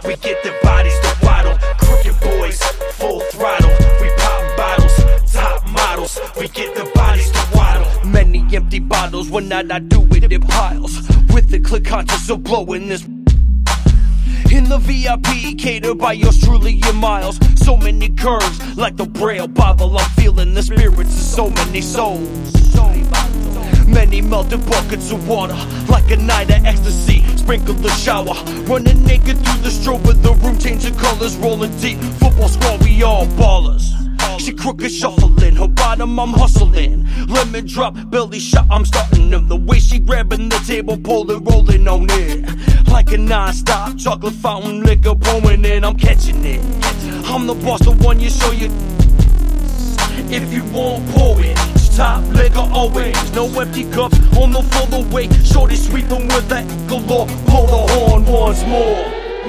we get the bodies to waddle. Crooked boys, full throttle, we pop bottles, top models, we get the bodies to waddle. Many empty bottles, one night I do it in piles, with the clear conscience of blowing this. In the VIP, catered by yours truly and Miles. So many curves, like the Braille Bible. I'm feeling the spirits of so many souls. Many melted buckets of water, like a night of ecstasy. Sprinkle the shower, running naked through the strobe of the room, changing colors, rolling deep. Football squad, we all ballers. She crooked shuffling, her bottom I'm hustling. Lemon drop, belly shot, I'm starting them. The way she grabbing the table, pulling, rolling on it. Like a non-stop chocolate fountain, liquor pouring in, I'm catching it. I'm the boss, the one you show you. If you won't pour it, top liquor always. No empty cups on the full away. Shorty sweeping with that galore. Pull the horn once more.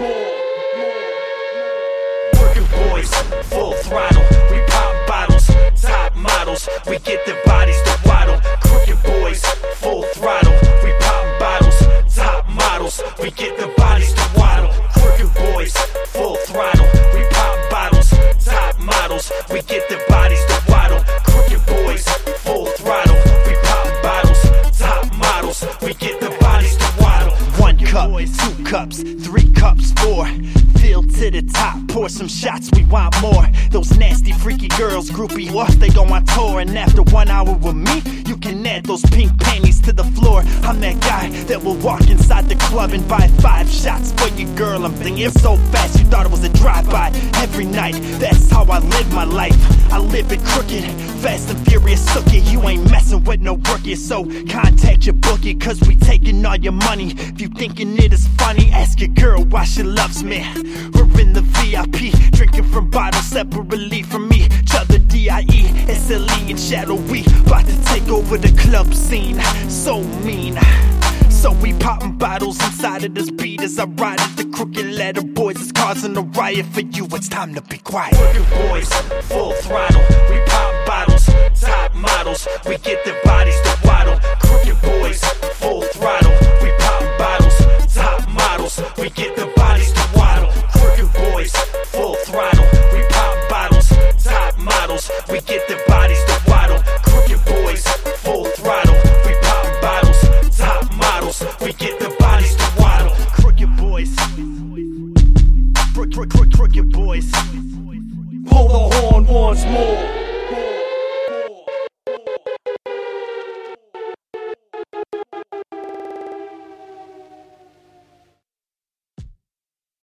Working boys, full throttle. We pop bottles, top models. We get the bodies to waddle. Crooked boys, full throttle. We pop bottles, top models. We get the bodies to waddle. Crooked boys, full throttle. We pop bottles, top models. We get the bodies to waddle. Crooked boys, full throttle. We pop bottles, top models. We get the bodies to waddle. 1 cup, 2 cups, 3 cups, 4. Fill to the top, pour some shots, we want more. Those nasty freaky girls, groupie what? They go on tour. And after 1 hour with me, you can add those pink panties to the floor. I'm that guy that will walk inside the club and buy 5 shots for your girl. I'm thinking so fast you thought it was a drive-by. Every night, that's how I live my life. I live it crooked, fast and furious, sookie. You ain't messing with no rookie, so contact your bookie, cause we taking all your money. If you thinking it is funny, ask your girl why she loves me. We're in the VIP, drinking from bottles separately from me. Other D.I.E. SLE and Shadowy, about to take over the club scene. So mean. So we popping bottles inside of this beat as I ride at the crooked ladder. Boys, it's causing a riot for you, it's time to be quiet. Working boys, full throttle. We pop bottles, top models. We get the bodies to waddle. Crooked boys, full throttle. We pop bottles, top models. We get the bodies to waddle. Crooked boys, full throttle. We pop bottles, top models. We get the bodies to waddle. Crooked boys, full throttle. We pop bottles, top models. We get the bodies to waddle. Crooked boys, crooked boys. Pull the horn once more.